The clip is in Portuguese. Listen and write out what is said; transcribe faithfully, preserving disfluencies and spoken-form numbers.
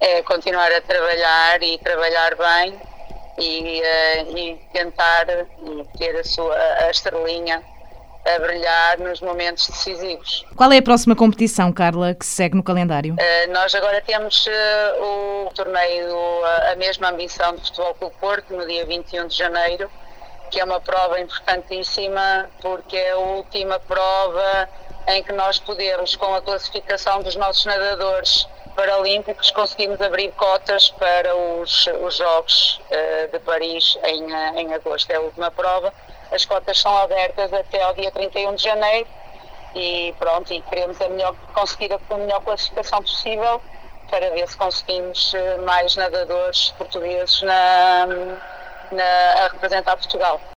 é continuar a trabalhar e trabalhar bem e, uh, e tentar ter a sua a estrelinha a brilhar nos momentos decisivos. Qual é a próxima competição, Carla, que se segue no calendário? Uh, nós agora temos uh, o torneio, uh, a mesma ambição do Futebol Clube Porto, no dia vinte e um de janeiro, que é uma prova importantíssima, porque é a última prova em que nós podemos, com a classificação dos nossos nadadores paralímpicos, conseguimos abrir cotas para os, os Jogos uh, de Paris em, uh, em agosto. É a última prova. As cotas são abertas até ao dia trinta e um de janeiro e pronto, e queremos a melhor, conseguir a melhor classificação possível para ver se conseguimos mais nadadores portugueses na, na, a representar Portugal.